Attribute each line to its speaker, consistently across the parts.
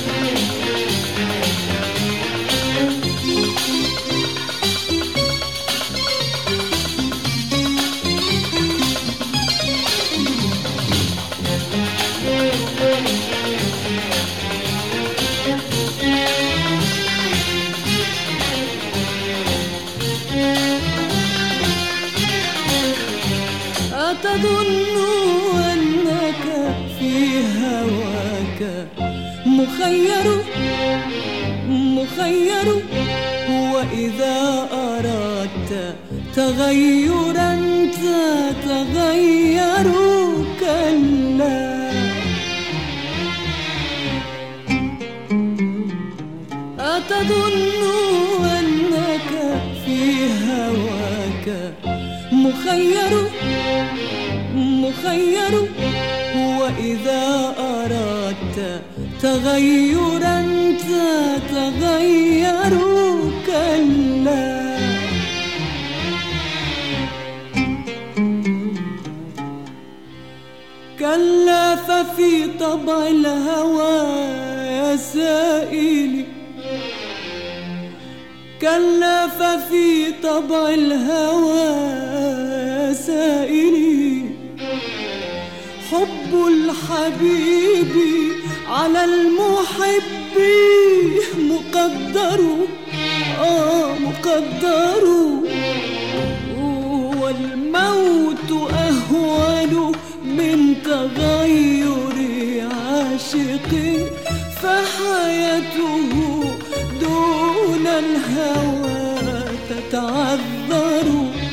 Speaker 1: أتظن أنك في هواك مخير وإذا أردت تغيرا تتغير كلا. أتظن أنك في هواك مخير وإذا أردت تغيرا تتغير كلا. كلا ففي طبع الهوى يا سائلي، كلا ففي طبع الهوى يا سائلي، حب الحبيب على المحب مقدر، مقدر، والموت أهون من تغير عاشق، فحياته دون الهوى تتعذر.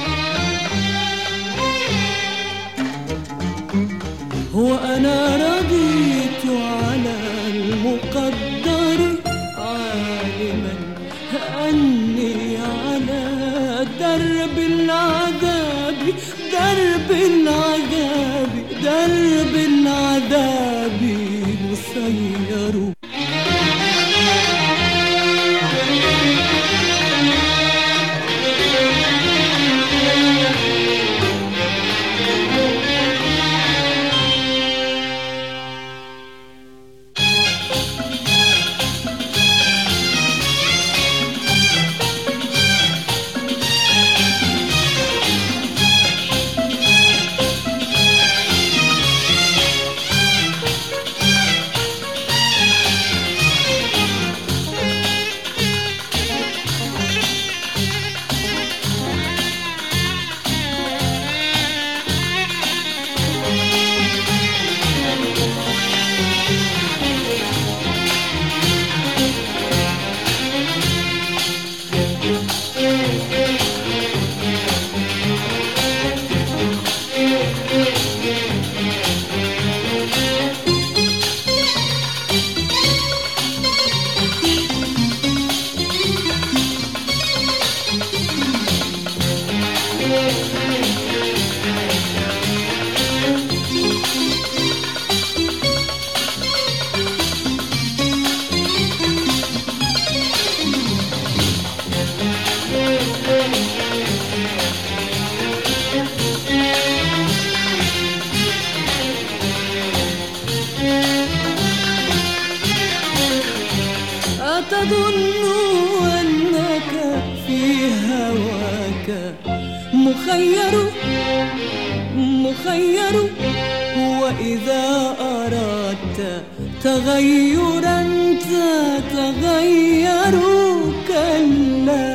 Speaker 1: وأنا رضيت على المقدر عالما أني على درب العذاب، درب العذاب، درب العذاب مسير. أتظن أنك في هواك مخير وإذا أردت تغيرا تتغير كلا.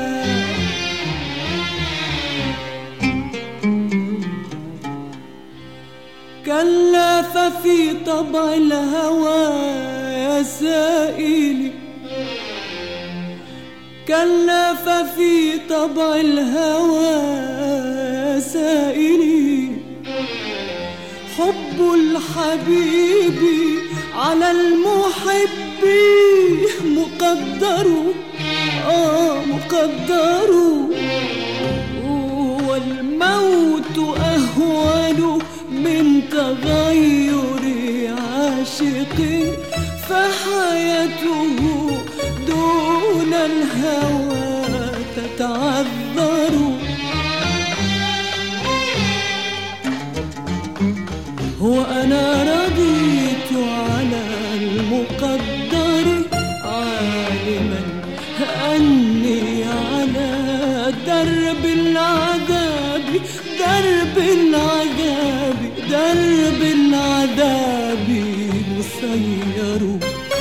Speaker 1: كلا ففي طبع الهوى يا سائلي، كلا ففي طبع الهوى يا سائلي، حب الحبيب على المحب مقدر، مقدر، والموت أهون من تغير عاشق، فحياته دون الهوى تتعذر. وأنا رضيت على المقدر درب العذاب، درب العذاب، درب العذاب مسير.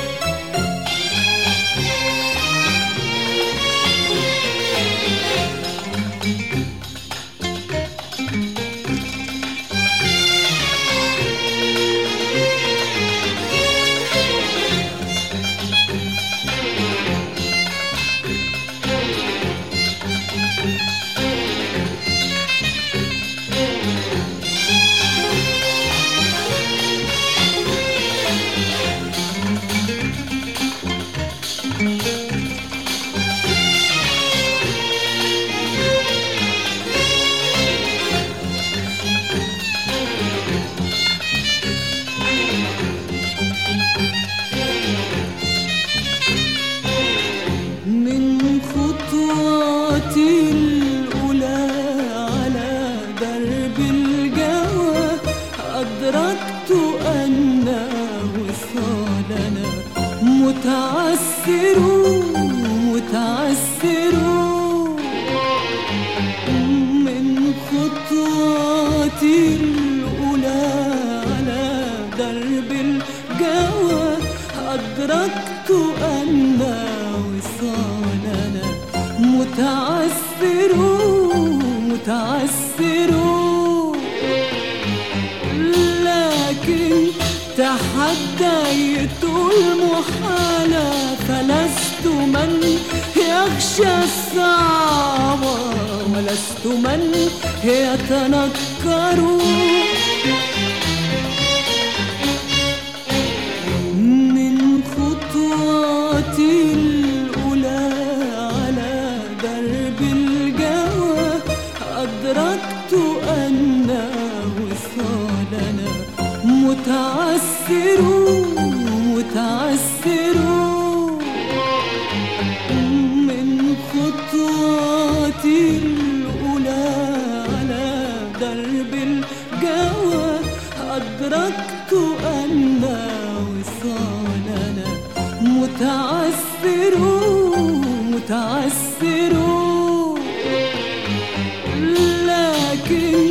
Speaker 1: تحديت المحال فلست من يخشى الصعب ولست من يتنكر. من خطواتي الأولى على درب الجوى أدركت أن وصالنا متعسر متعسر. من خطواتي الأولى على درب الجوى أدركت أن وصالنا متعسر متعسر. لكن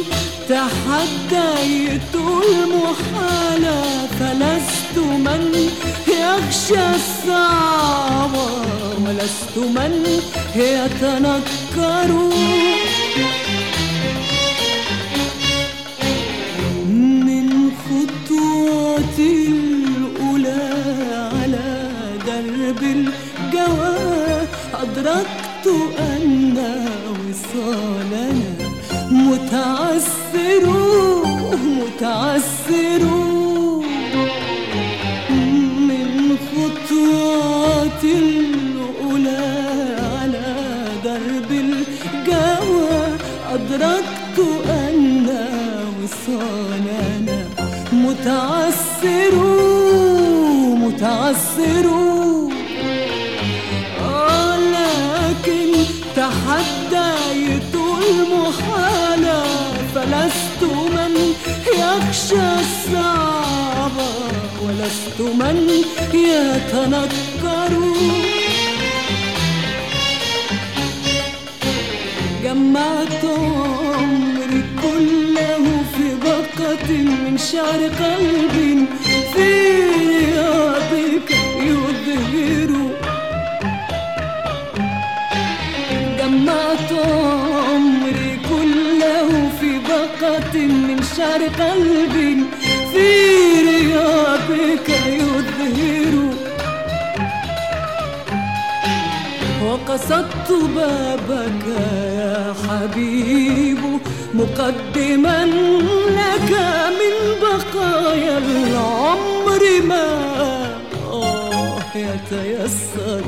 Speaker 1: تحديت المحال فلست من يخشى الصعب ولست من يتنكر. من خطواتي الأولى على درب الجوى أدركت أن وصالنا متعسر متعسر. من خطواتي الأولى على درب الجوى أدركت أن وصالنا متعسر متعسر. لكن تحديت المحال فلست من يخشى الصعب ولست من يتنكر. جمعت عمري كله في بقة من شعر قلب في رياضك يظهر. جمعت عمري كله في بقة من شعر قلب في رياضك يظهر. وقصدت بابك يا حبيب مقدما لك من بقايا العمر ما يتيسر.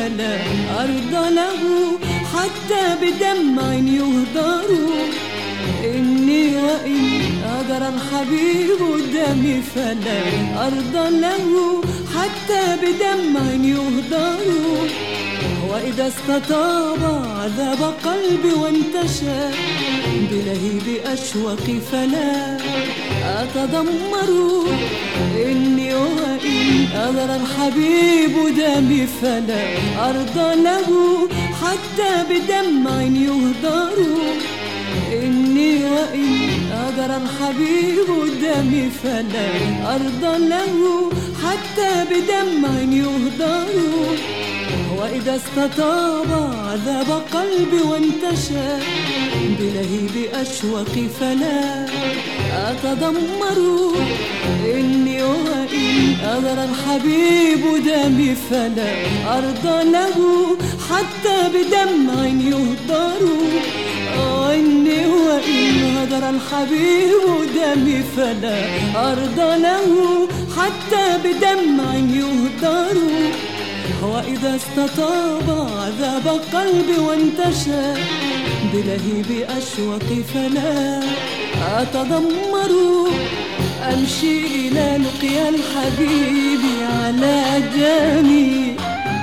Speaker 1: فلا أرضى له حتى بدمع يهدر. إني وإن هدر الحبيب دمي فلا أرضى له حتى بدمع يهدر. وإذا استطاب عذاب قلبي وانتشى بلهيب أشواقي فلا أتذمر. إني وإن هدر الحبيب دمي فلا أرضى له حتى بدمع يهدر. إني وإن هدر الحبيب دمي فلا أرضى له حتى بدمع يهدر. وإذا استطاب عذاب قلبي وانتشى بلهيب أشواقي فلا أتذمر. إني وإن هدر الحبيب دمي فلا أرضى له حتى بدمع يهدر. إني وإن هدر الحبيب دمي فلا أرضى له حتى بدمع يهدر. وإذا استطاب عذاب قلبي وانتشى بلهيب أشواقي فلا أتذمر. أمشي إلى لقيا الحبيب على جاني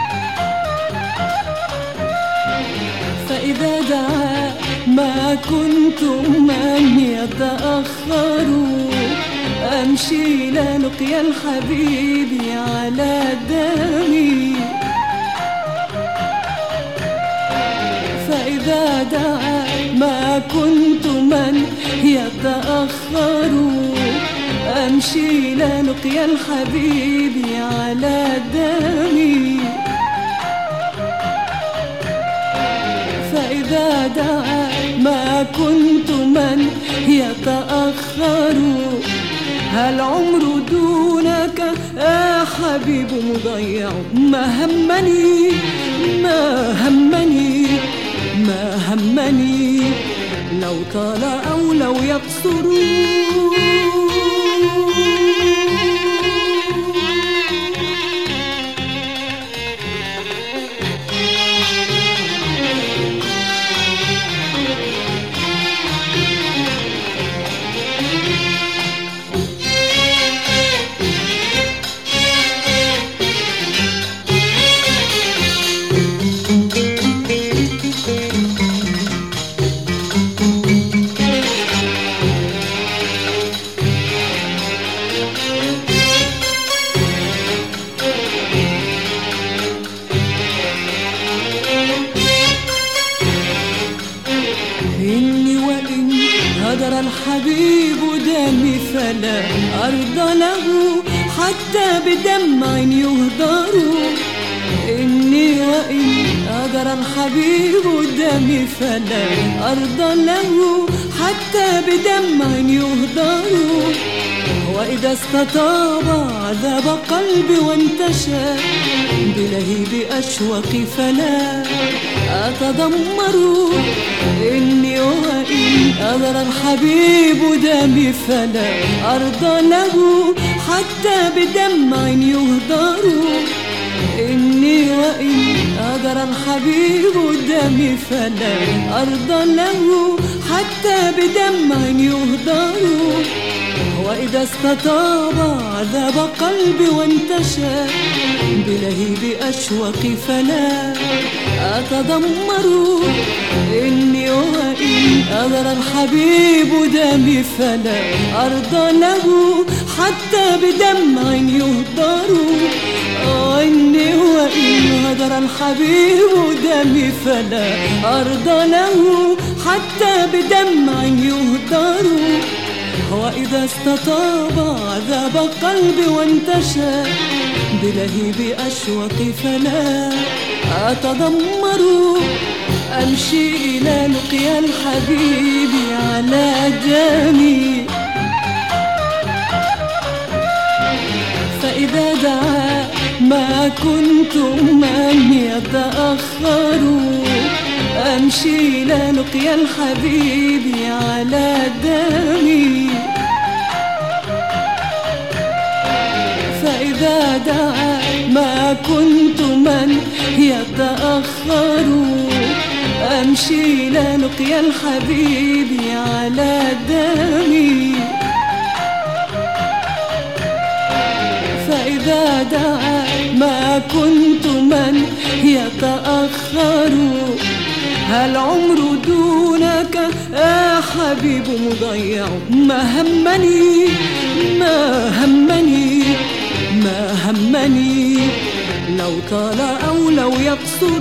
Speaker 1: فإذا دعا ما كنت من يتأخر. أمشي إلى لقيا الحبيب على دمي فإذا دعا ما كنت من يتأخر. أمشي إلى لقيا الحبيب على دمي فإذا دعا ما كنت من يتأخر. هل عمر دونك يا حبيب مضيع؟ ما همني ما همني ما همني لو طال أو لو يقصر. إني وإن هدر الحبيب دمي فلا أرضى له حتى بدمع يهدر. إني وإن هدر الحبيب دمي فلا أرضى له حتى بدمع يهدر. وإذا استطاب عذاب قلبي وانتشى بلهيب أشواقي فلا أتذمر. إني وإن هدر الحبيب دمي فلا أرضى له حتى بدمع يهدر. إني وإن هدر الحبيب دمي فلا أرضى له حتى بدمع يهدر. وإذا استطاب عذاب قلبي وانتشى بلهيب أشواقي فلا أتذمر. إني وإن هدر الحبيب دمي فلا أرضى له حتى بدمع يهدر. إني وإن هدر الحبيب دمي فلا أرضى له حتى بدمع يهدر. وإذا استطاب عذاب قلبي وانتشى بلهيب أشواقي فلا أتذمر. أمشي إلى لقيا الحبيب على جاني فإذا دعا ما كنت من يتأخر. أمشي إلى لقيا الحبيب على دمي فإذا دعا ما كنت من يتأخر. يتأخروا أمشي للقيا الحبيب على دمي. فإذا دعا ما كنت من يتأخر. هل عمر دونك يا حبيب مضيع؟ ما همني ما همني ما همني لو طال أو لو يقصر.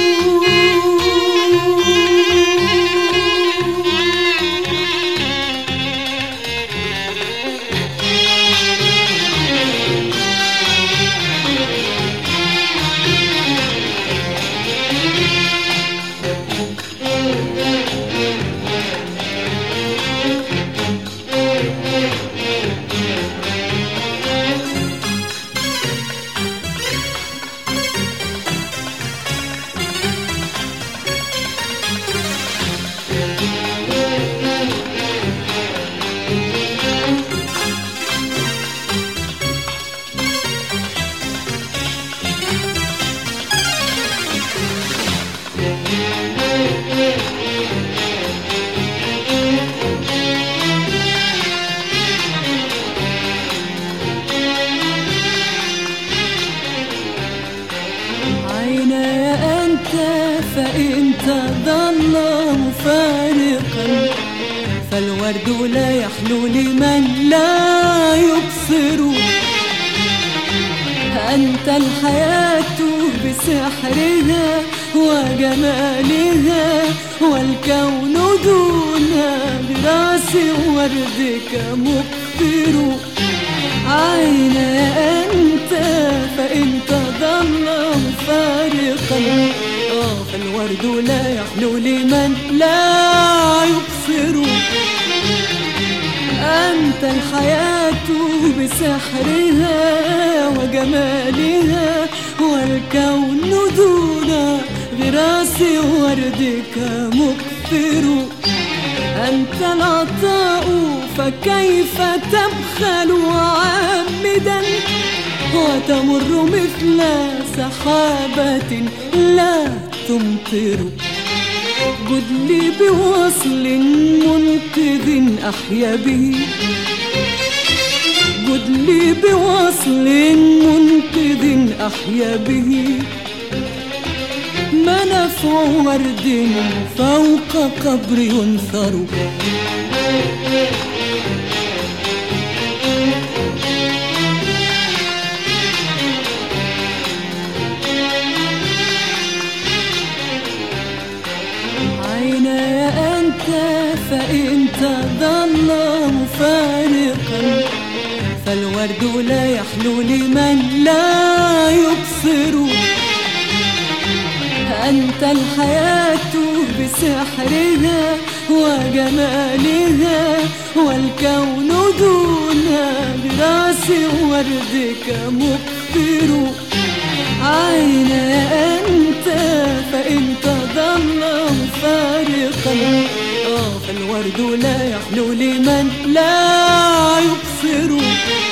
Speaker 1: فإن تظل مفارقا فالورد لا يحلو لمن لا يبصر. أنت الحياة بسحرها وجمالها والكون دون براس وردك مقبر. عين أنت فإن تظل مفارقا فالورد لا يحلو لمن لا يبصر. أنت الحياة بسحرها وجمالها والكون دون غراس وردك مقبر. أنت العطاء فكيف تبخل عامدا وتمر مثل سحابة لا تمطر. جد لي بوصل منقذ أحيا به. جد لي بوصل منقذ أحيا به. ما نفع ورد فوق قبر ينثر. فإن تظل مفارقا فالورد لا يحلو لمن لا يبصر. أنت الحياة بسحرها وجمالها والكون دون براس وردك مقبر. عين أنت فإن تظل مفارقا فالورد لا يحلو لمن لا يبصر.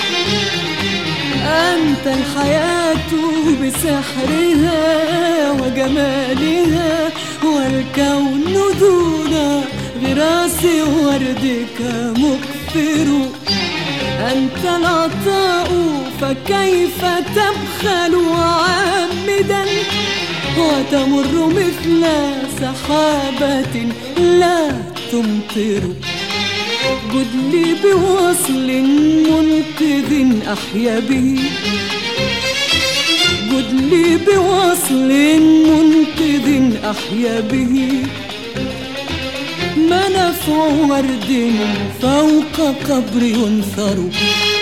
Speaker 1: أنت الحياة بسحرها وجمالها والكون دون غراس وردك مقبر. أنت العطاء فكيف تبخل عامدا وتمر مثل سحابة لا تمطر. جد لي بوصل منقذ أحيا به. جد لي بوصل منقذ أحيا به. ما نفع ورد فوق قبر ينثر.